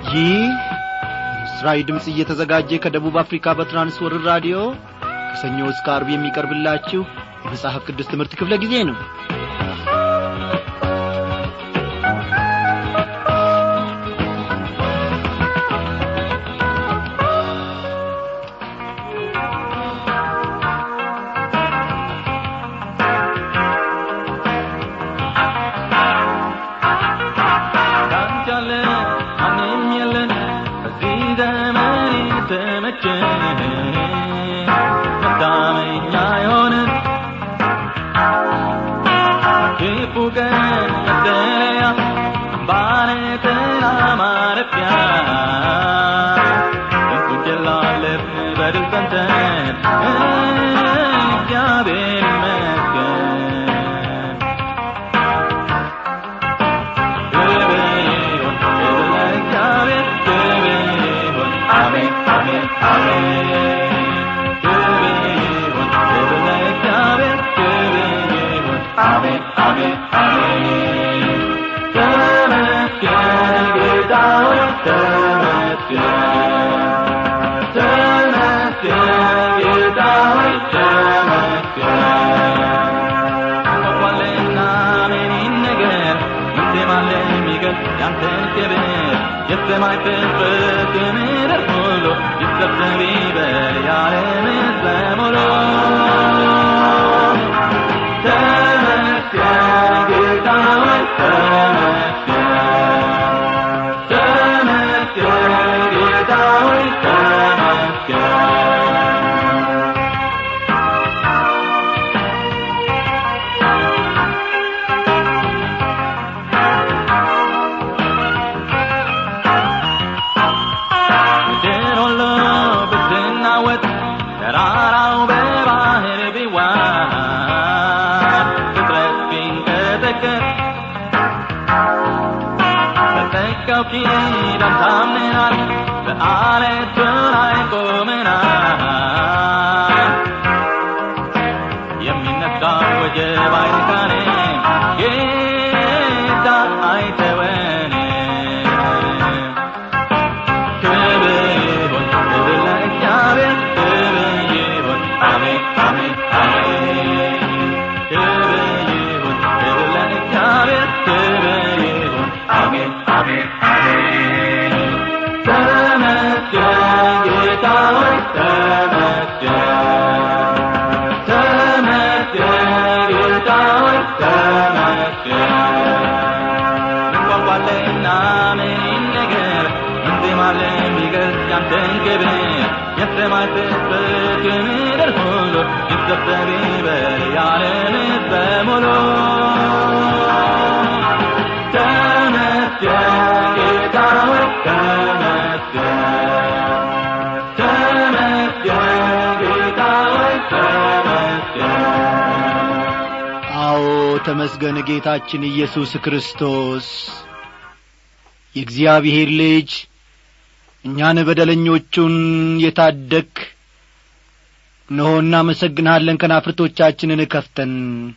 ይህ እስራኤል ድምጽ እየተዘጋጀ ከደቡብ አፍሪካ በትራንስወርልድ ራዲዮ ከሰኞ እስከ ዓርብ የሚቀርብላችሁ የመጽሐፍ ቅዱስ ትምህርት ክፍለ ጊዜ ነው። ተመስገን ጌታችን ኢየሱስ ክርስቶስ የእግዚአብሔር ልጅ እኛን በደለኞቹን የታደክ ነውና መሰግናለን። ከናፍርቶቻችንን ከፍተን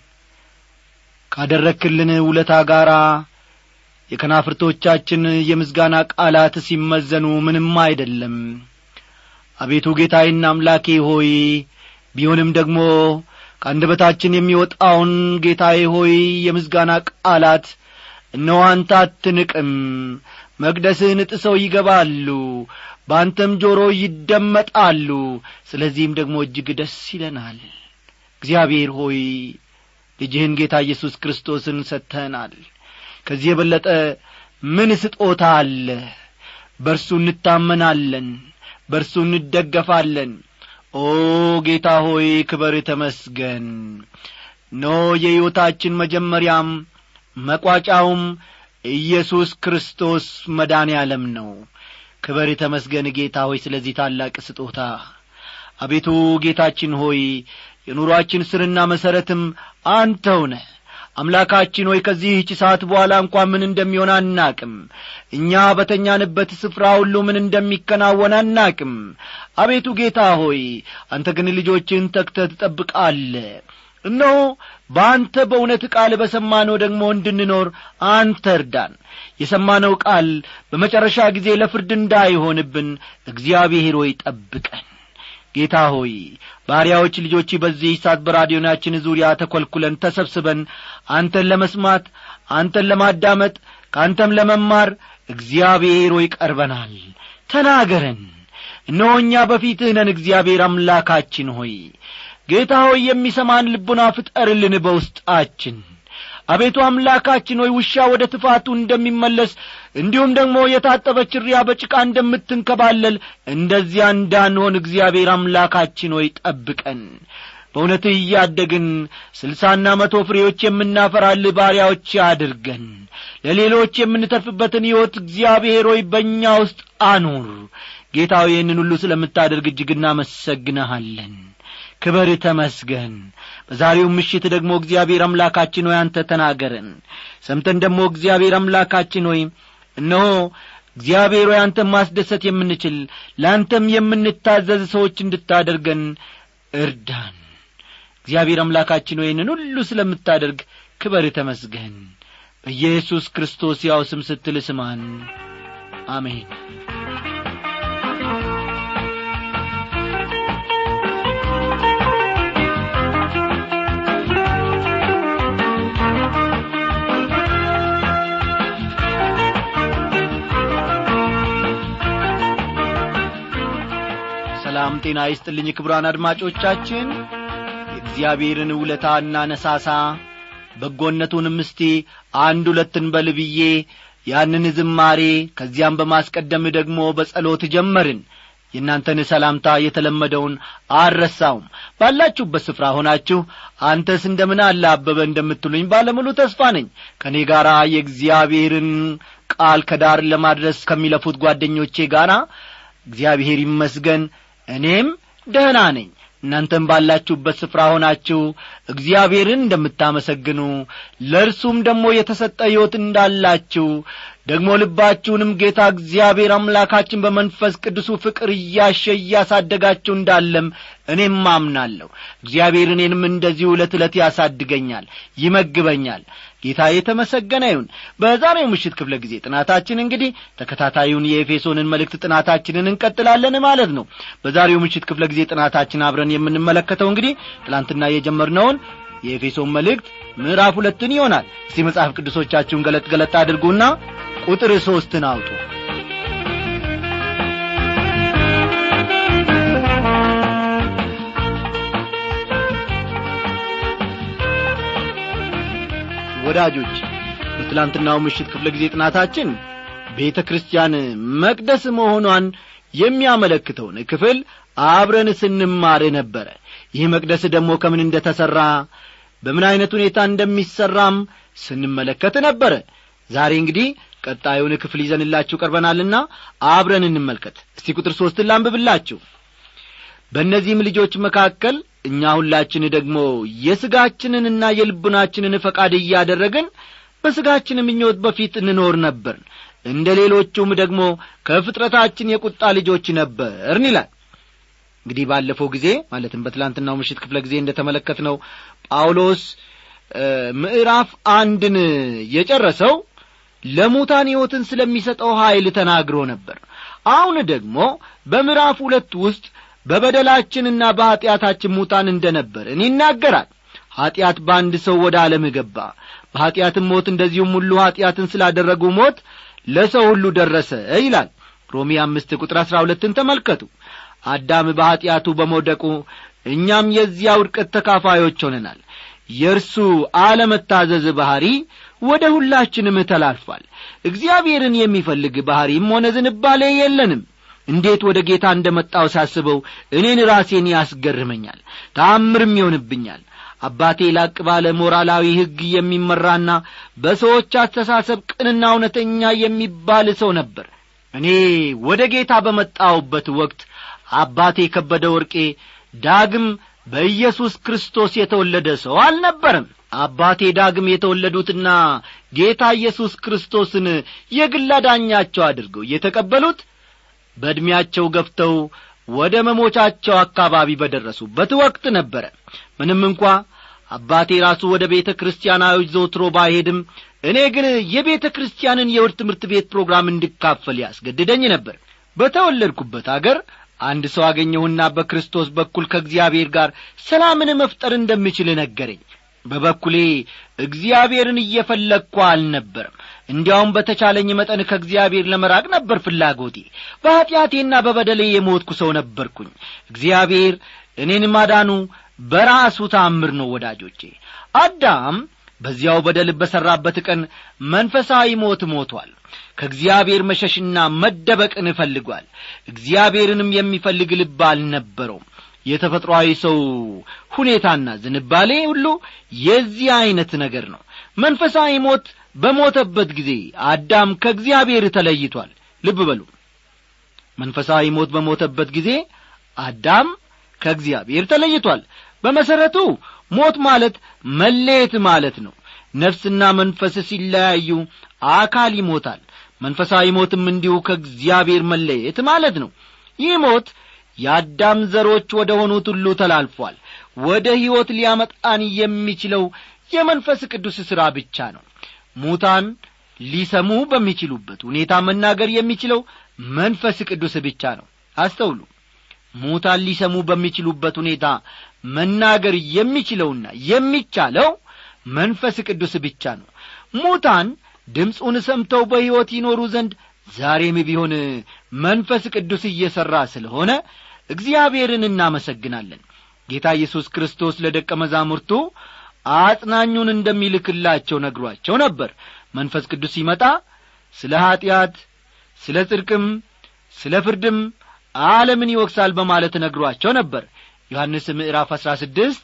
ካደረክልን ውለታ ጋራ የከናፍርቶቻችን የምስጋና ቃላት ሲመዘኑ ምንም አይደለም። አቤቱ ጌታዬና አምላኬ ሆይ ቢሆንም ደግሞ ከአንደበታችን የሚወጣውን ጌታዬ ሆይ የምስጋና ቃላት እነሆ አንተ አትንቅም። መቅደስህን ጥሰው ይገባሉ፣ በአንተም ጆሮ ይደመጣሉ። ስለዚህም ደግሞ እጅግ ደስ ይለናል። እግዚአብሔር ሆይ ልጅህን ጌታ ኢየሱስ ክርስቶስን ሰጥተናል። ከዚህ የበለጠ ምን ስጦታ አለ? በእርሱ እንታመናለን፣ በእርሱ እንደገፋለን። ኦ ጌታ ሆይ ክብር ተመስገን። የሕይወታችን መጀመሪያም መቋጫውም ኢየሱስ ክርስቶስ መድኃኔዓለም ነው። ክብር ተመስገን ጌታ ሆይ ስለዚህ ታላቅ ስጦታ። አቤቱ ጌታችን ሆይ የኑሯችን ስርና መሰረትም አንተው ነህ። አምላካችን ሆይ ከዚህች ሰዓት በኋላ እንኳን ምን እንደሚሆን አናቅም። እኛ በተኛንበት ስፍራ ሁሉ ምን እንደሚከናወን አናቅም። አቤቱ ጌታ ሆይ አንተ ግን ልጆችን ተክተህ ትጠብቃለህ። እነሆ በአንተ በእውነት ቃል በሰማነው ደግሞ እንድንኖር አንተ እርዳን። የሰማነው ቃል በመጨረሻ ጊዜ ለፍርድ እንዳይሆንብን እግዚአብሔር ሆይ ጠብቀን። ጌታ ሆይ ባሪያዎች ልጆች በዚህ ሰዓት በራዲዮናችን ዙሪያ ተኮልኩለን ተሰብስበን አንተን ለመስማት አንተን ለማዳመጥ ካንተም ለመማር እግዚአብሔር ሆይ ቀርበናል። ተናገረን። እነሆ እኛ በፊትህ ነን። እግዚአብሔር አምላካችን ሆይ ጌታ ሆይ የሚሰማን ልቡና ፍጠርልን በውስጣችን። አቤቱ አምላካችን ሆይ ውሻ ወደ ትፋቱ እንደሚመለስ እንዲሁም ደግሞ የታጠበች ርያ በጭቃ እንደምትንከባለል እንደዚያ እንዳንሆን እግዚአብሔር አምላካችን ሆይ ጠብቀን። በእውነት እያደግን 60ና 100 ፍሬዎች የምናፈራልህ ባሪያዎች አድርገን። ለሌሎች የምንተርፍበትን ሕይወት እግዚአብሔር ሆይ በእኛ ውስጥ አኑር። ጌታ ሆይ ይህንን ሁሉ ስለምታደርግ እጅግ እናመሰግንሃለን። ክብር ተመስገን። በዛሬው ምሽት ደግሞ እግዚአብሔር አምላካችን ሆይ አንተ ተናገረን። ሰምተን ደግሞ እግዚአብሔር አምላካችን ሆይ እነሆ እግዚአብሔር ሆይ አንተ ማስደሰት የምንችል ላንተም የምንታዘዝ ሰዎች እንድታደርገን እርዳን። እግዚአብሔር አምላካችን ሆይ ይህንን ሁሉ ስለምታደርግ ክብር ተመስገን። በኢየሱስ ክርስቶስ ያው ስም ስትል ስማን። አሜን። ሰላም ጤና ይስጥልኝ ክቡራን አድማጮቻችን። የእግዚአብሔርን ውለታና ነሳሳ በጎነቱንም እስቲ አንድ ሁለትን በልብዬ ያንን ዝማሬ ከዚያም በማስቀደም ደግሞ በጸሎት ጀመርን። የእናንተን ሰላምታ የተለመደውን አልረሳውም። ባላችሁበት ስፍራ ሆናችሁ አንተስ እንደምን አለ አበበ እንደምትሉኝ ባለሙሉ ተስፋ ነኝ። ከኔ ጋራ የእግዚአብሔርን ቃል ከዳር ለማድረስ ከሚለፉት ጓደኞቼ ጋራ እግዚአብሔር ይመስገን እኔም ደህና ነኝ። እናንተም ባላችሁበት ስፍራ ሆናችሁ እግዚአብሔርን እንደምታመሰግኑ ለእርሱም ደግሞ የተሰጠ ሕይወት እንዳላችሁ ደግሞ ልባችሁንም ጌታ እግዚአብሔር አምላካችን በመንፈስ ቅዱሱ ፍቅር እያሳደጋችሁ እንዳለም እኔም አምናለሁ። እግዚአብሔር እኔንም እንደዚሁ ዕለት ያሳድገኛል፣ ይመግበኛል። ጌታ የተመሰገነ ይሁን። በዛሬው ምሽት ክፍለ ጊዜ ጥናታችን እንግዲህ ተከታታዩን የኤፌሶንን መልእክት ጥናታችንን እንቀጥላለን ማለት ነው። በዛሬው ምሽት ክፍለ ጊዜ ጥናታችን አብረን የምንመለከተው እንግዲህ ትላንትና የጀመርነውን የኤፌሶን መልእክት ምዕራፍ 2 ይሆናል። እስቲ መጽሐፍ ቅዱሶቻችሁን ገለጥ አድርጉና ቁጥር 3 አውጡ። ወዳጆች በትላንትናው ምሽት ክፍለ ጊዜ ጥናታችን ቤተክርስቲያን መቅደስ መሆኗን የሚያመለክተውን ክፍል አብረን ስንማር ነበር። ይህ መቅደስ ደግሞ ከምን እንደተሰራ በምን አይነት ሁኔታ እንደሚሰራም ስንመለከት ነበር። ዛሬ እንግዲህ ቀጣዩን ክፍል ይዘንላችሁ ቀርበናልና አብረን እንመልከት። እስቲ ቁጥር 3 ላንብብላችሁ። በእነዚህም ልጆች መካከል እኛ ሁላችን ደግሞ የሥጋችንንና የልቡናችንን ፈቃድ እያደረግን በሥጋችን ምኞት በፊት እንኖር ነበር፣ እንደ ሌሎቹም ደግሞ ከፍጥረታችን የቁጣ ልጆች ነበርን ይላል። እንግዲህ ባለፈው ጊዜ ማለትም በትላንትናው ምሽት ክፍለ ጊዜ እንደተመለከትነው ጳውሎስ ምዕራፍ 1ን የጨረሰው ለሙታን ሕይወትን ስለሚሰጠው ኃይል ተናግሮ ነበር። አሁን ደግሞ በምዕራፍ 2 ውስጥ በበደላችንና በኃጢአታችን ሙታን እንደነበርን ይናገራል። ኃጢአት በአንድ ሰው ወደ ዓለም ገባ፣ በኃጢአትም ሞት፣ እንደዚሁም ሁሉ ኃጢአትን ስላደረጉ ሞት ለሰው ሁሉ ደረሰ ይላል። ሮሜ 5 ቁጥር 12ን ተመልከቱ። አዳም በኃጢአቱ በመውደቁ እኛም የዚያ ውድቀት ተካፋዮች ሆነናል። የእርሱ አለመታዘዝ ባህሪ ወደ ሁላችንም ተላልፏል። እግዚአብሔርን የሚፈልግ ባህሪም ሆነ ዝንባሌ የለንም። እንዴት ወደ ጌታ እንደመጣው ሳስበው እኔን ራሴን ያስገርመኛል፣ ተአምርም ይሆንብኛል። አባቴ ላቅ ባለ ሞራላዊ ሕግ የሚመራና በሰዎች አስተሳሰብ ቅንና እውነተኛ የሚባል ሰው ነበር። እኔ ወደ ጌታ በመጣውበት ወቅት አባቴ ከበደ ወርቄ ዳግም በኢየሱስ ክርስቶስ የተወለደ ሰው አልነበረም። አባቴ ዳግም የተወለዱትና ጌታ ኢየሱስ ክርስቶስን የግል አዳኛቸው አድርገው የተቀበሉት በእድሜያቸው ገፍተው ወደ መሞቻቸው አካባቢ በደረሱበት ወቅት ነበር። ምንም እንኳን አባቴ ራሱ ወደ ቤተ ክርስቲያናዊ ዘውትሮ ባይሄድም እኔ ግን የቤተ ክርስቲያንን የውርት ትምህርት ቤት ፕሮግራም እንድካፈል ያስገድደኝ ነበር። በተወለድኩበት አገር አንድ ሰው አገኘሁና በክርስቶስ በኩል ከእግዚአብሔር ጋር ሰላምን መፍጠር እንደምችል ነገረኝ። በበኩሌ እግዚአብሔርን እየፈለግኩ አልነበረም። እንዲያውም በተቻለኝ መጠን ከእግዚአብሔር ለመራቅ ነበር ፍላጎቴ። በኃጢአቴና በበደሌ የሞትኩ ሰው ነበርኩኝ። እግዚአብሔር እኔን ማዳኑ በራሱ ተአምር ነው ወዳጆቼ። አዳም በዚያው በደል በሰራበት ቀን መንፈሳዊ ሞት ሞቷል። ከእግዚአብሔር መሸሽና መደበቅን ፈልጓል። እግዚአብሔርንም የሚፈልግ ልብ አልነበረውም። የተፈጥሯዊ ሰው ሁኔታና ዝንባሌ ሁሉ የዚህ አይነት ነገር ነው። መንፈሳዊ ሞት በሞተበት ጊዜ አዳም ከእግዚአብሔር ተለይቷል። ልብ በሉ፣ መንፈሳዊ ሞት በሞተበት ጊዜ አዳም ከእግዚአብሔር ተለይቷል። በመሰረቱ ሞት ማለት መለየት ማለት ነው። ነፍስና መንፈስ ሲለያዩ አካል ይሞታል። መንፈሳዊ ሞትም እንዲሁ ከእግዚአብሔር መለየት ማለት ነው። ይህ ሞት የአዳም ዘሮች ወደ ሆኑት ሁሉ ተላልፏል። ወደ ሕይወት ሊያመጣን የሚችለው የመንፈስ ቅዱስ ሥራ ብቻ ነው። ሙታን ሊሰሙ በሚችሉበት ሁኔታ መናገር የሚችለው መንፈስ ቅዱስ ብቻ ነው። አስተውሉ። ሙታን ሊሰሙ በሚችሉበት ሁኔታ መናገር የሚችለውና የሚቻለው መንፈስ ቅዱስ ብቻ ነው። ሙታን ድምፁን ሰምተው በሕይወት ይኖሩ ዘንድ ዛሬም ቢሆን መንፈስ ቅዱስ እየሠራ ስለሆነ እግዚአብሔርን እናመሰግናለን። ጌታ ኢየሱስ ክርስቶስ ለደቀ መዛሙርቱ አጽናኙን እንደሚልክላቸው ነግሯቸው ነበር። መንፈስ ቅዱስ ሲመጣ ስለ ኀጢአት፣ ስለ ጽድቅም፣ ስለ ፍርድም ዓለምን ይወቅሳል በማለት ነግሯቸው ነበር። ዮሐንስ ምዕራፍ 16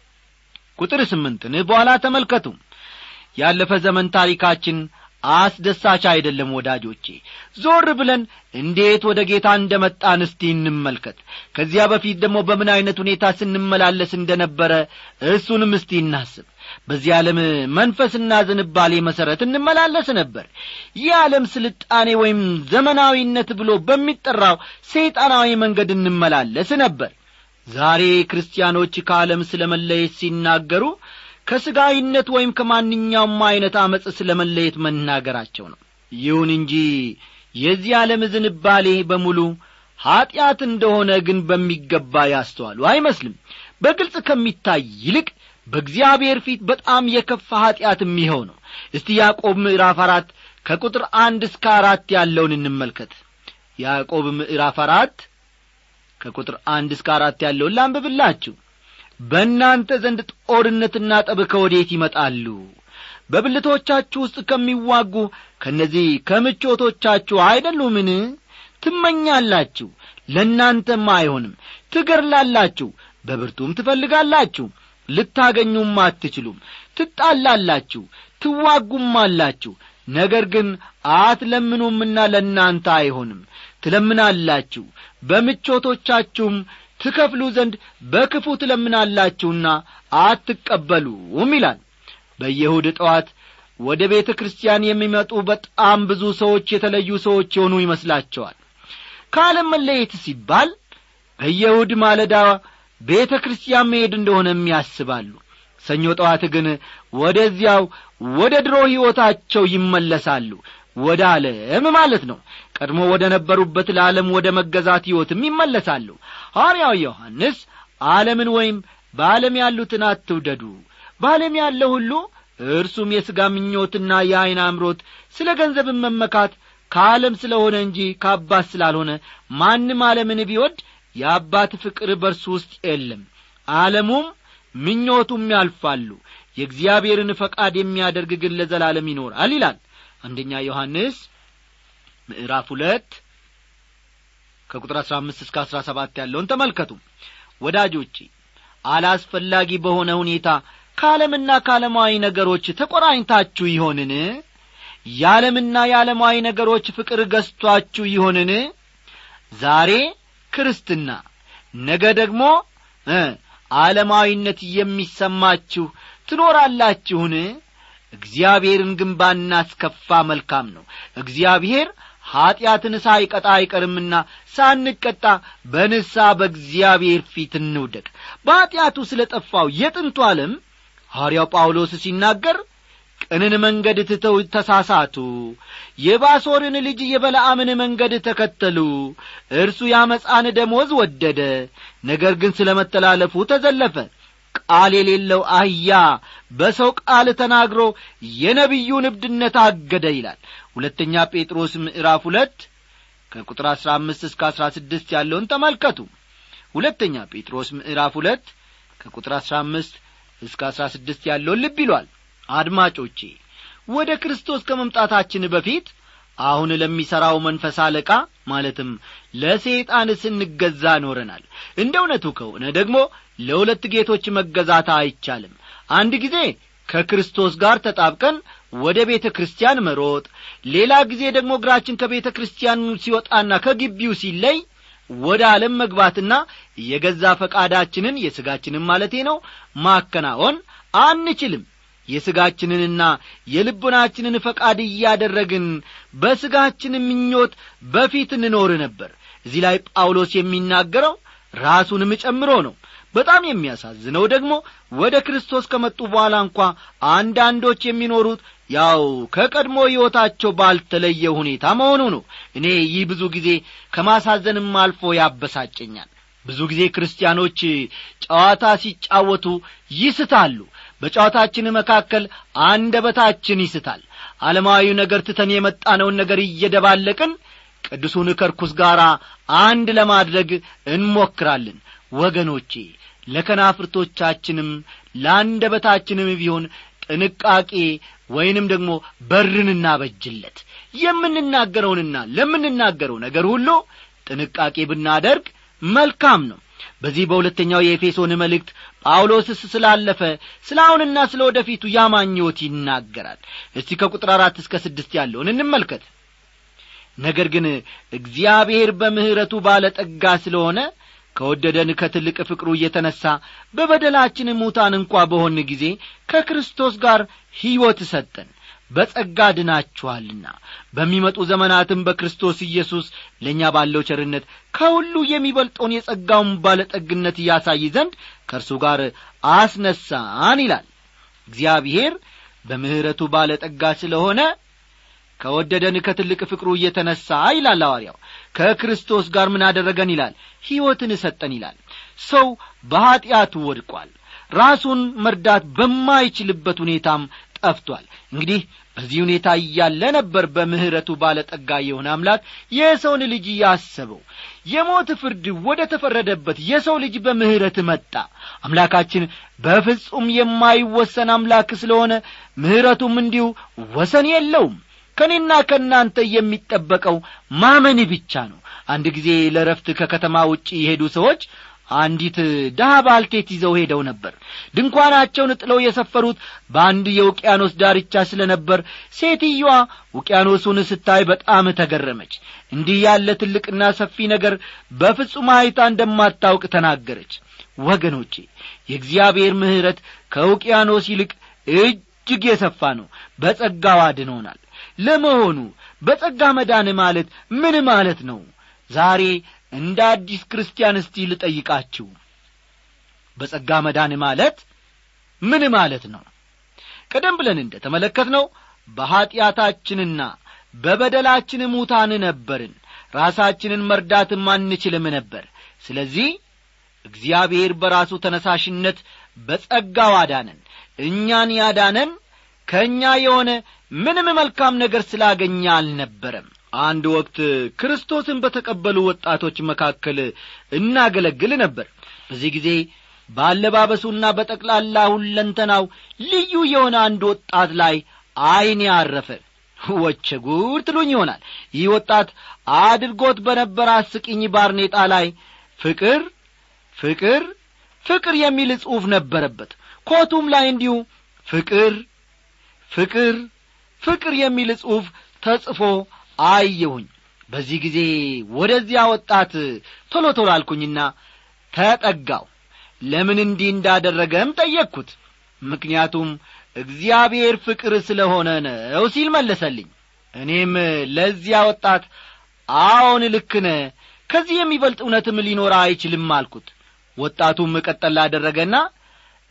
ቁጥር 8 በኋላ ተመልከቱ። ያለፈ ዘመን ታሪካችን አስደሳች አይደለም ወዳጆቼ። ዞር ብለን እንዴት ወደ ጌታ እንደመጣን እስቲ እንመልከት። ከዚያ በፊት ደግሞ በምን አይነት ሁኔታ ስንመላለስ እንደነበረ እሱንም እስቲ እናስብ። በዚህ ዓለም መንፈስና ዝንባሌ መሰረት እንመላለስ ነበር። ይህ ዓለም ስልጣኔ ወይም ዘመናዊነት ብሎ በሚጠራው ሰይጣናዊ መንገድ እንመላለስ ነበር። ዛሬ ክርስቲያኖች ከዓለም ስለመለየት ሲናገሩ ከስጋዊነት ወይም ከማንኛውም አይነት አመጽ ስለመለየት መናገራቸው ነው። ይሁን እንጂ የዚህ ዓለም ዝንባሌ በሙሉ ኀጢአት እንደሆነ ግን በሚገባ ያስተዋሉ አይመስልም። በግልጽ ከሚታይ ይልቅ በእግዚአብሔር ፊት በጣም የከፋ ኀጢአት የሚሆነው። እስቲ ያዕቆብ ምዕራፍ 4 ከቁጥር 1 እስከ 4 ያለውን እንመልከት። ያዕቆብ ምዕራፍ 4 ከቁጥር 1 እስከ 4 ያለውን ላንብብላችሁ። በእናንተ ዘንድ ጦርነትና ጠብ ከወዴት ይመጣሉ? በብልቶቻችሁ ውስጥ ከሚዋጉ ከነዚህ ከምቾቶቻችሁ አይደሉምን? ትመኛላችሁ፣ ለእናንተም አይሆንም። ትገድላላችሁ፣ በብርቱም ትፈልጋላችሁ፣ ልታገኙም አትችሉም። ትጣላላችሁ፣ ትዋጉማላችሁ፣ ነገር ግን አትለምኑምና ለእናንተ አይሆንም። ትለምናላችሁ፣ በምቾቶቻችሁም ትከፍሉ ዘንድ በክፉ ትለምናላችሁና አትቀበሉም ይላል። በየእሁድ ጠዋት ወደ ቤተ ክርስቲያን የሚመጡ በጣም ብዙ ሰዎች የተለዩ ሰዎች የሆኑ ይመስላቸዋል። ከዓለም መለየት ሲባል በየእሁድ ማለዳ ቤተ ክርስቲያን መሄድ እንደሆነም ያስባሉ። ሰኞ ጠዋት ግን ወደዚያው ወደ ድሮ ሕይወታቸው ይመለሳሉ። ወደ ዓለም ማለት ነው። ቀድሞ ወደ ነበሩበት ለዓለም ወደ መገዛት ሕይወትም ይመለሳሉ። ሐዋርያው ዮሐንስ ዓለምን ወይም በዓለም ያሉትን አትውደዱ፣ በዓለም ያለው ሁሉ እርሱም የሥጋ ምኞትና የዓይን አምሮት፣ ስለ ገንዘብም መመካት ከዓለም ስለሆነ እንጂ ከአባት ስላልሆነ ማንም ዓለምን ቢወድ የአባት ፍቅር በርሱ ውስጥ የለም። ዓለሙም ምኞቱም ያልፋሉ፣ የእግዚአብሔርን ፈቃድ የሚያደርግ ግን ለዘላለም ይኖራል ይላል። አንደኛ ዮሐንስ ምዕራፍ 2 ከቁጥር 15 እስከ 17 ያለውን ተመልከቱ። ወዳጆቼ አላስፈላጊ በሆነ ሁኔታ ከዓለምና ከዓለማዊ ነገሮች ተቆራኝታችሁ ይሆንን? የዓለምና የዓለማዊ ነገሮች ፍቅር ገዝቷችሁ ይሆንን? ዛሬ ክርስትና ነገ ደግሞ ዓለማዊነት የሚሰማችሁ ትኖራላችሁን? እግዚአብሔርን ግን ባናስከፋ መልካም ነው። እግዚአብሔር ኀጢአትን ሳይቀጣ አይቀርምና ሳንቀጣ በንስሐ በእግዚአብሔር ፊት እንውደቅ። በኀጢአቱ ስለ ጠፋው የጥንቱ ዓለም ሐዋርያው ጳውሎስ ሲናገር ቅንን መንገድ ትተው ተሳሳቱ፣ የባሶርን ልጅ የበለዓምን መንገድ ተከተሉ፣ እርሱ ያመጻን ደሞዝ ወደደ፣ ነገር ግን ስለመተላለፉ ተዘለፈ፣ ቃል የሌለው አህያ በሰው ቃል ተናግሮ የነቢዩን እብድነት አገደ ይላል። ሁለተኛ ጴጥሮስ ምዕራፍ 2 ከቁጥር 15 እስከ 16 ያለውን ተመልከቱ። ሁለተኛ ጴጥሮስ ምዕራፍ 2 ከቁጥር 15 እስከ 16 ያለውን ልብ ይሏል። አድማጮቼ ወደ ክርስቶስ ከመምጣታችን በፊት አሁን ለሚሰራው መንፈስ አለቃ ማለትም ለሰይጣን ስንገዛ ኖረናል። እንደውነቱ ከሆነ ደግሞ ለሁለት ጌቶች መገዛት አይቻልም። አንድ ጊዜ ከክርስቶስ ጋር ተጣብቀን ወደ ቤተ ክርስቲያን መሮጥ፣ ሌላ ጊዜ ደግሞ እግራችን ከቤተ ክርስቲያን ሲወጣና ከግቢው ሲለይ ወደ ዓለም መግባትና የገዛ ፈቃዳችንን የሥጋችንን ማለቴ ነው ማከናወን አንችልም። የሥጋችንንና የልቡናችንን ፈቃድ እያደረግን በሥጋችን ምኞት በፊት እንኖር ነበር። እዚህ ላይ ጳውሎስ የሚናገረው ራሱንም ጨምሮ ነው። በጣም የሚያሳዝነው ደግሞ ወደ ክርስቶስ ከመጡ በኋላ እንኳን አንዳንዶች የሚኖሩት ያው ከቀድሞ ሕይወታቸው ባልተለየ ሁኔታ መሆኑ ነው። እኔ ይህ ብዙ ጊዜ ከማሳዘንም አልፎ ያበሳጨኛል። ብዙ ጊዜ ክርስቲያኖች ጨዋታ ሲጫወቱ ይስታሉ። በጨዋታችን መካከል አንደበታችን ይስታል። ዓለማዊ ነገር ትተን የመጣነውን ነገር እየደባለቅን ቅዱሱን ከርኩስ ጋር አንድ ለማድረግ እንሞክራለን። ወገኖቼ ለከናፍርቶቻችንም ለአንደበታችንም ቢሆን ጥንቃቄ ወይንም ደግሞ በርን እናበጅለት። የምንናገረውንና ለምንናገረው ነገር ሁሉ ጥንቃቄ ብናደርግ መልካም ነው። በዚህ በሁለተኛው የኤፌሶን መልእክት ጳውሎስ ስላለፈ ስላሁንና ስለወደፊቱ ያማኝዎት ይናገራል። እስቲ ከቁጥር 4 እስከ 6 ያለውን እንመልከት። ነገር ግን እግዚአብሔር በምህረቱ ባለጠጋ ስለሆነ ከወደደን ከትልቅ ፍቅሩ የተነሳ በበደላችን ሙታን እንኳን በሆን ጊዜ ከክርስቶስ ጋር ሕይወት ሰጠን። በጸጋ ድናችኋልና በሚመጡ ዘመናትም በክርስቶስ ኢየሱስ ለኛ ባለው ቸርነት ከሁሉ የሚበልጠውን የጸጋውን ባለጠግነት ያሳይ ዘንድ ከእርሱ ጋር አስነሳን ይላል። እግዚአብሔር በምህረቱ ባለጠጋ ስለሆነ ከወደደን ከትልቅ ፍቅሩ የተነሳ ይላል ሐዋርያው ከክርስቶስ ጋር ምን አደረገን ይላል? ሕይወትን ሰጠን ይላል። ሰው በኃጢአቱ ወድቋል። ራሱን መርዳት በማይችልበት ሁኔታም ጠፍቷል። እንግዲህ በዚህ ሁኔታ ያለ ነበር በምህረቱ ባለጠጋ የሆነ አምላክ የሰውን ልጅ ያሰበው። የሞት ፍርድ ወደ ተፈረደበት የሰው ልጅ በምህረት መጣ። አምላካችን በፍጹም የማይወሰን አምላክ ስለሆነ ምህረቱም እንዲሁ ወሰን የለውም። ከኔና ከናንተ የሚጠበቀው ማመን ብቻ ነው። አንድ ጊዜ ለረፍት ከከተማ ውጪ የሄዱ ሰዎች አንዲት ደሃ ባልቴት ይዘው ሄደው ነበር። ድንኳናቸውን ጥለው የሰፈሩት በአንድ የውቅያኖስ ዳርቻ ስለነበር ሴትየዋ ውቅያኖሱን ስታይ በጣም ተገረመች። እንዲህ ያለ ትልቅና ሰፊ ነገር በፍጹም አይታ እንደማታውቅ ተናገረች። ወገኖቼ የእግዚአብሔር ምህረት ከውቅያኖስ ይልቅ እጅግ የሰፋ ነው። በጸጋው አድኖናል። ለመሆኑ በጸጋ መዳን ማለት ምን ማለት ነው? ዛሬ እንደ አዲስ ክርስቲያን እስቲ ልጠይቃችሁ። በጸጋ መዳን ማለት ምን ማለት ነው? ቀደም ብለን እንደተመለከትነው በኃጢአታችንና በበደላችን ሙታን ነበርን። ራሳችንን መርዳትም አንችልም ነበር። ስለዚህ እግዚአብሔር በራሱ ተነሳሽነት በጸጋው አዳነን። እኛን ያዳነን ከኛ የሆነ ምንም መልካም ነገር ስላገኘ አልነበረም። አንድ ወቅት ክርስቶስን በተቀበሉ ወጣቶች መካከል እናገለግል ነበር። በዚህ ጊዜ ባለባበሱና በጠቅላላ ሁለንተናው ልዩ የሆነ አንድ ወጣት ላይ ዓይኔ አረፈ። ወቸ ጉድ ትሉኝ ይሆናል። ይህ ወጣት አድርጎት በነበረ አስቂኝ ባርኔጣ ላይ ፍቅር ፍቅር ፍቅር የሚል ጽሑፍ ነበረበት። ኮቱም ላይ እንዲሁ ፍቅር ፍቅር ፍቅር የሚል ጽሑፍ ተጽፎ አየሁኝ። በዚህ ጊዜ ወደዚያ ወጣት ቶሎ አልኩኝና ተጠጋው። ለምን እንዲህ እንዳደረገም ጠየቅኩት። ምክንያቱም እግዚአብሔር ፍቅር ስለሆነ ነው ሲል መለሰልኝ። እኔም ለዚያ ወጣት አዎን ልክ ነህ፣ ከዚህ የሚበልጥ እውነትም ሊኖር አይችልም አልኩት። ወጣቱም ቀጠል አደረገና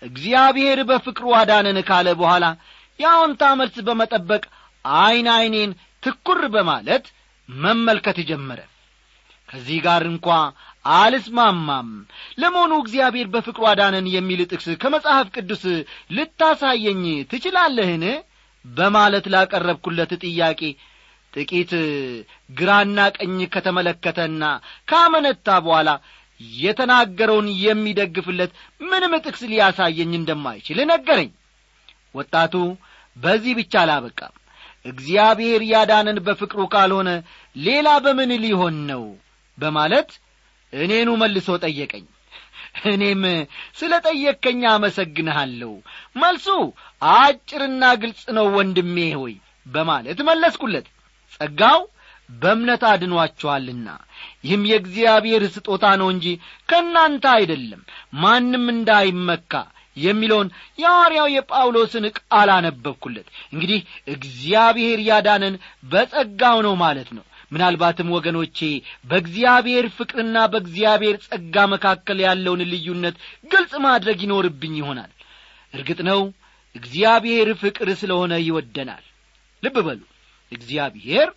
እግዚአብሔር በፍቅሩ አዳነን ካለ በኋላ ያውንታ መልስ በመጠበቅ አይኔን ትኩር በማለት መመልከት ጀመረ። ከዚህ ጋር እንኳን አልስማማም። ለመሆኑ እግዚአብሔር በፍቅሩ አዳነን የሚል ጥቅስ ከመጽሐፍ ቅዱስ ልታሳየኝ ትችላለህን? በማለት ላቀረብኩለት ጥያቄ ጥቂት ግራና ቀኝ ከተመለከተና ካመነታ በኋላ የተናገረውን የሚደግፍለት ምንም ጥቅስ ሊያሳየኝ እንደማይችል ነገረኝ። ወጣቱ በዚህ ብቻ አላበቃም። እግዚአብሔር ያዳነን በፍቅሩ ካልሆነ ሌላ በምን ሊሆን ነው በማለት እኔኑ መልሶ ጠየቀኝ። እኔም ስለ ጠየቅከኝ አመሰግንሃለሁ፣ መልሱ አጭርና ግልጽ ነው ወንድሜ ሆይ በማለት መለስኩለት። ጸጋው በእምነት አድኗችኋልና ይህም የእግዚአብሔር ስጦታ ነው እንጂ ከእናንተ አይደለም፣ ማንም እንዳይመካ የሚለውን የሐዋርያው የጳውሎስን ቃል አነበብኩለት። እንግዲህ እግዚአብሔር ያዳነን በጸጋው ነው ማለት ነው። ምናልባትም ወገኖቼ በእግዚአብሔር ፍቅርና በእግዚአብሔር ጸጋ መካከል ያለውን ልዩነት ግልጽ ማድረግ ይኖርብኝ ይሆናል። እርግጥ ነው እግዚአብሔር ፍቅር ስለሆነ ይወደናል። ልብ በሉ፣ እግዚአብሔር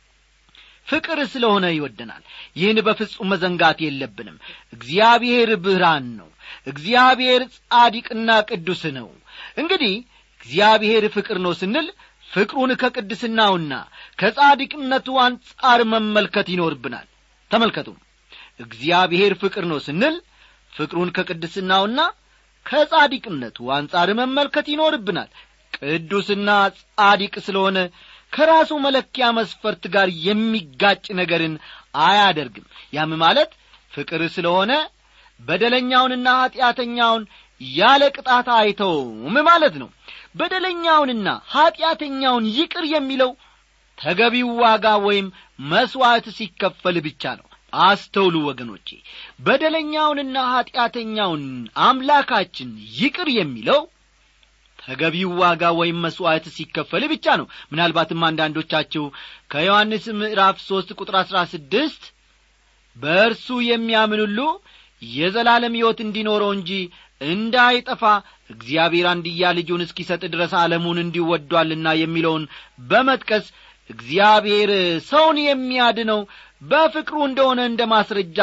ፍቅር ስለሆነ ይወደናል። ይህን በፍጹም መዘንጋት የለብንም። እግዚአብሔር ብርሃን ነው። እግዚአብሔር ጻድቅና ቅዱስ ነው። እንግዲህ እግዚአብሔር ፍቅር ነው ስንል ፍቅሩን ከቅድስናውና ከጻድቅነቱ አንጻር መመልከት ይኖርብናል። ተመልከቱ፣ እግዚአብሔር ፍቅር ነው ስንል ፍቅሩን ከቅድስናውና ከጻድቅነቱ አንጻር መመልከት ይኖርብናል። ቅዱስና ጻድቅ ስለሆነ ከራሱ መለኪያ መስፈርት ጋር የሚጋጭ ነገርን አያደርግም። ያም ማለት ፍቅር ስለሆነ በደለኛውንና ኃጢአተኛውን ያለ ቅጣት አይተውም ማለት ነው። በደለኛውንና ኃጢአተኛውን ይቅር የሚለው ተገቢው ዋጋ ወይም መስዋዕት ሲከፈል ብቻ ነው። አስተውሉ ወገኖቼ፣ በደለኛውንና ኃጢአተኛውን አምላካችን ይቅር የሚለው ተገቢው ዋጋ ወይም መስዋዕት ሲከፈል ብቻ ነው። ምናልባትም አንዳንዶቻችሁ ከዮሐንስ ምዕራፍ 3 ቁጥር 16 በእርሱ የሚያምን ሁሉ የዘላለም ሕይወት እንዲኖረው እንጂ እንዳይጠፋ እግዚአብሔር አንድያ ልጁን እስኪሰጥ ድረስ ዓለሙን እንዲወዷልና የሚለውን በመጥቀስ እግዚአብሔር ሰውን የሚያድነው በፍቅሩ እንደሆነ እንደማስረጃ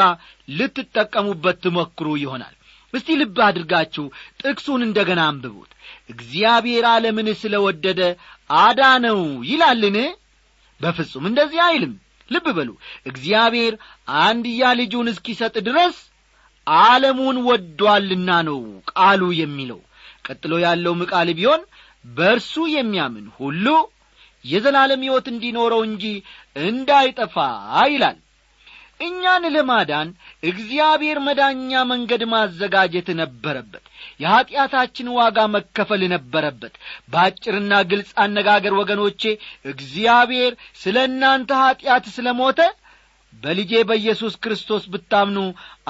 ልትጠቀሙበት ትሞክሩ ይሆናል። እስቲ ልብ አድርጋችሁ ጥቅሱን እንደገና አንብቡት። እግዚአብሔር ዓለምን ስለወደደ አዳነው ይላልን? በፍጹም እንደዚህ አይልም። ልብ በሉ፣ እግዚአብሔር አንድያ ልጁን እስኪሰጥ ድረስ ዓለሙን ወዷልና ነው ቃሉ የሚለው። ቀጥሎ ያለው ቃል ቢሆን በእርሱ የሚያምን ሁሉ የዘላለም ሕይወት እንዲኖረው እንጂ እንዳይጠፋ ይላል። እኛን ለማዳን እግዚአብሔር መዳኛ መንገድ ማዘጋጀት ነበረበት። የኃጢአታችን ዋጋ መከፈል ነበረበት። በአጭርና ግልጽ አነጋገር ወገኖቼ፣ እግዚአብሔር ስለ እናንተ ኃጢአት ስለሞተ በልጄ በኢየሱስ ክርስቶስ ብታምኑ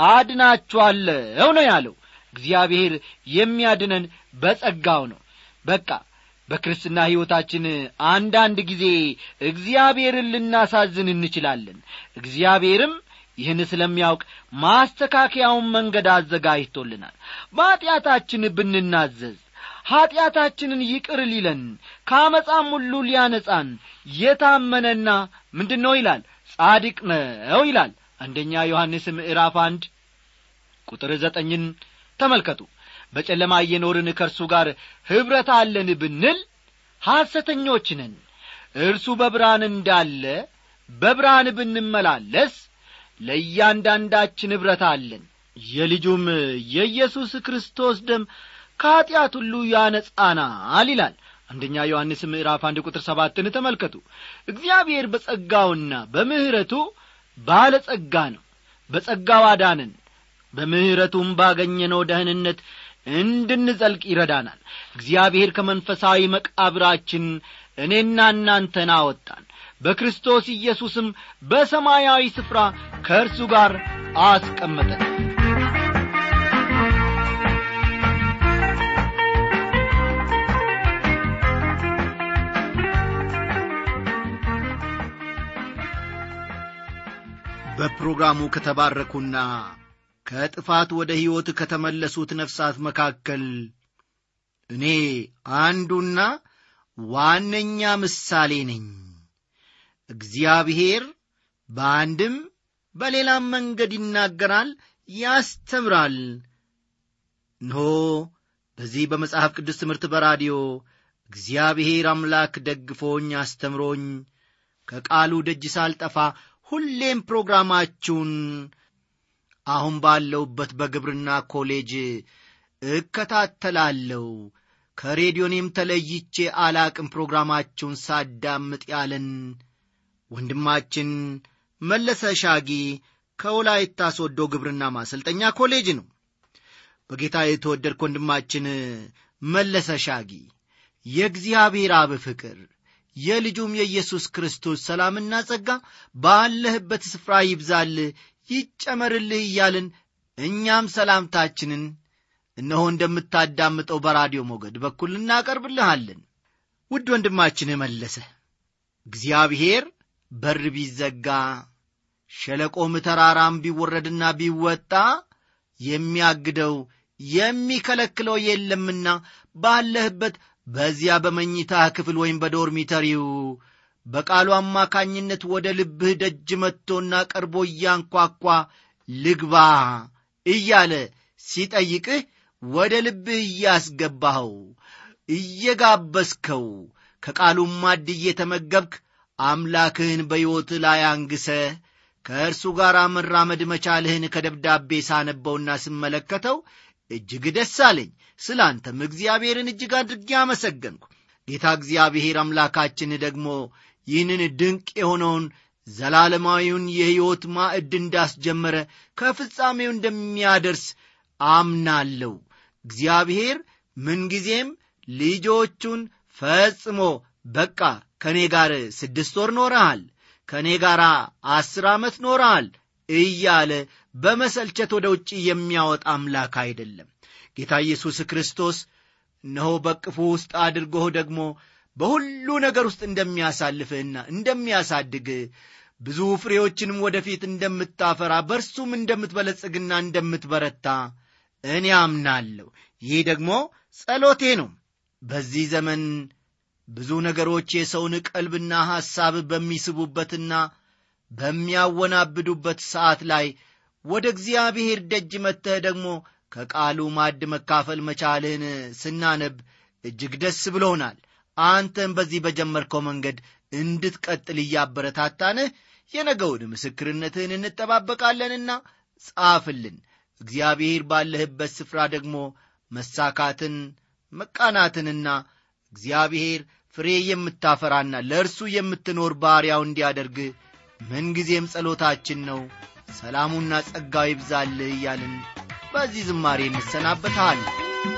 አድናችኋለሁ ነው ያለው። እግዚአብሔር የሚያድነን በጸጋው ነው። በቃ በክርስትና ሕይወታችን አንዳንድ ጊዜ እግዚአብሔርን ልናሳዝን እንችላለን። እግዚአብሔርም ይህን ስለሚያውቅ ማስተካከያውን መንገድ አዘጋጅቶልናል። በኃጢአታችን ብንናዘዝ ኃጢአታችንን ይቅር ሊለን ከአመፃም ሁሉ ሊያነጻን የታመነና ምንድነው ይላል? ጻድቅ ነው ይላል። አንደኛ ዮሐንስ ምዕራፍ 1 ቁጥር 9ን ተመልከቱ። በጨለማ እየኖርን ከእርሱ ጋር ኅብረት አለን ብንል ሐሰተኞች ነን። እርሱ በብርሃን እንዳለ በብርሃን ብንመላለስ ለእያንዳንዳችን ኅብረት አለን። የልጁም የኢየሱስ ክርስቶስ ደም ከኃጢአት ሁሉ ያነጻናል ይላል። አንደኛ ዮሐንስ ምዕራፍ 1 ቁጥር 7ን ተመልከቱ። እግዚአብሔር በጸጋውና በምህረቱ ባለጸጋ ነው። በጸጋው አዳነን፣ በምህረቱም ባገኘነው ደህንነት እንድንዘልቅ ይረዳናል። እግዚአብሔር ከመንፈሳዊ መቃብራችን እኔና እናንተን አወጣን፣ በክርስቶስ ኢየሱስም በሰማያዊ ስፍራ ከእርሱ ጋር አስቀመጠን። በፕሮግራሙ ከተባረኩና ከጥፋት ወደ ሕይወት ከተመለሱት ነፍሳት መካከል እኔ አንዱና ዋነኛ ምሳሌ ነኝ። እግዚአብሔር በአንድም በሌላም መንገድ ይናገራል፣ ያስተምራል። ኖ በዚህ በመጽሐፍ ቅዱስ ትምህርት በራዲዮ እግዚአብሔር አምላክ ደግፎኝ አስተምሮኝ ከቃሉ ደጅ ሳልጠፋ ሁሌም ፕሮግራማችሁን አሁን ባለውበት በግብርና ኮሌጅ እከታተላለሁ። ከሬዲዮኔም ተለይቼ አላቅም ፕሮግራማችሁን ሳዳምጥ ያለን ወንድማችን መለሰ ሻጊ ከወላይታ ሶዶ ግብርና ማሰልጠኛ ኮሌጅ ነው። በጌታ የተወደድክ ወንድማችን መለሰ ሻጊ የእግዚአብሔር አብ ፍቅር የልጁም የኢየሱስ ክርስቶስ ሰላምና ጸጋ ባለህበት ስፍራ ይብዛል ይጨመርልህ እያልን እኛም ሰላምታችንን እነሆ እንደምታዳምጠው በራዲዮ ሞገድ በኩል እናቀርብልሃለን። ውድ ወንድማችን መለሰ እግዚአብሔር በር ቢዘጋ ሸለቆም ተራራም ቢወረድና ቢወጣ የሚያግደው የሚከለክለው የለምና ባለህበት በዚያ በመኝታ ክፍል ወይም በዶርሚተሪው በቃሉ አማካኝነት ወደ ልብህ ደጅ መጥቶና ቀርቦ እያንኳኳ ልግባ እያለ ሲጠይቅህ ወደ ልብህ እያስገባኸው እየጋበዝከው ከቃሉም ማዕድ እየተመገብክ አምላክህን በሕይወት ላይ አንግሰ ከእርሱ ጋር መራመድ መቻልህን ከደብዳቤ ሳነበውና ስመለከተው እጅግ ደስ አለኝ። ስላንተም እግዚአብሔርን እጅግ አድርጌ አመሰገንኩ። ጌታ እግዚአብሔር አምላካችን ደግሞ ይህንን ድንቅ የሆነውን ዘላለማዊውን የሕይወት ማዕድ እንዳስጀመረ ከፍጻሜው እንደሚያደርስ አምናለሁ። እግዚአብሔር ምንጊዜም ልጆቹን ፈጽሞ በቃ ከኔ ጋር 6 ወር ኖረሃል፣ ከኔ ጋር 10 ዓመት ኖረሃል እያለ በመሰልቸት ወደ ውጪ የሚያወጣ አምላክ አይደለም። ጌታ ኢየሱስ ክርስቶስ እነሆ በቅፉ ውስጥ አድርጎህ ደግሞ በሁሉ ነገር ውስጥ እንደሚያሳልፍህና እንደሚያሳድግ ብዙ ፍሬዎችንም ወደፊት እንደምታፈራ በርሱም እንደምትበለጽግና እንደምትበረታ እኔ አምናለሁ። ይህ ደግሞ ጸሎቴ ነው። በዚህ ዘመን ብዙ ነገሮች የሰውን ቀልብና ሐሳብ በሚስቡበትና በሚያወናብዱበት ሰዓት ላይ ወደ እግዚአብሔር ደጅ መጥተህ ደግሞ ከቃሉ ማዕድ መካፈል መቻልህን ስናነብ እጅግ ደስ ብሎናል። አንተም በዚህ በጀመርከው መንገድ እንድትቀጥል እያበረታታንህ የነገውን ምስክርነትህን እንጠባበቃለንና ጻፍልን። እግዚአብሔር ባለህበት ስፍራ ደግሞ መሳካትን መቃናትንና እግዚአብሔር ፍሬ የምታፈራና ለእርሱ የምትኖር ባሪያው እንዲያደርግ ምንጊዜም ጸሎታችን ነው። ሰላሙና ጸጋው ይብዛልህ እያልን በዚህ ዝማሬ እንሰናበታለን።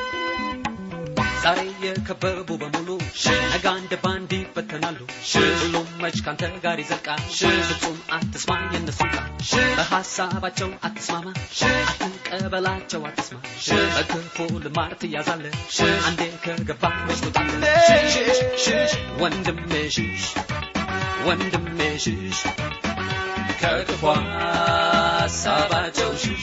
ዛሬ የከበቡ በሙሉ ነገ እንደ ባንድ ይፈተናሉ። ሁሉም መች ካንተ ጋር ይዘልቃል። ፍጹም አትስማ የነሱን ቃል፣ በሐሳባቸው አትስማማ፣ አትቀበላቸው አትስማ። በክፉ ልማድ ትያዛለህ፣ አንዴ ከገባ ወስዶታለህ። ሽሽ ወንድሜ ሽሽ፣ ወንድሜ ሽሽ፣ ከክፉ ሐሳባቸው ሽሽ።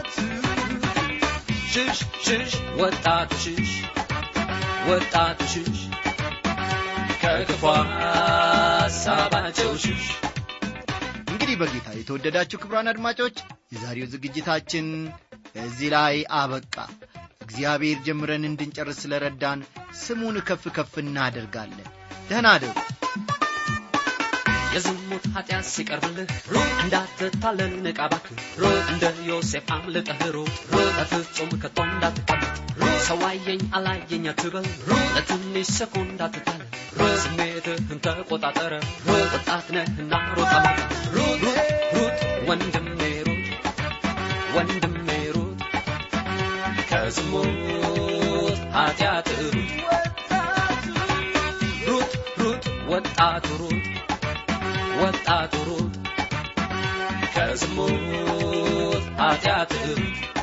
ሽሽ ሽሽ ወጣቱ ሽሽ፣ ወጣቱ ሽሽ፣ ከክፉ ሐሳባቸው ሽሽ። እንግዲህ በጌታ የተወደዳችሁ ክቡራን አድማጮች የዛሬው ዝግጅታችን እዚህ ላይ አበቃ። እግዚአብሔር ጀምረን እንድንጨርስ ስለረዳን ስሙን ከፍ ከፍ እናደርጋለን። ደህና እደሩ። የዝሙት ኃጢአት ሲቀርብልህ እንዳትታለል ንቃ እባክህ። እንደ ዮሴፍ አምልጠህ ሩጥ፣ በፍጹም ከቶ እንዳትቀመጥ። ሰው አየኝ አላየኝ አትበል፣ ለትንሽ ሰኮንድ አትታለል። ስሜትህን ተቆጣጠረ፣ ወጣት ነህና ሮጥ አምልጥ። ሩጥ ወንድሜ ሩጥ፣ ወንድሜ ሩጥ፣ ከዝሙት ኃጢአት ሩጥ። ሩጥ ሩጥ ወጣቱ ሩጥ፣ ወጣቱ ሩጥ፣ ከዝሙት ኃጢአት ሩጥ።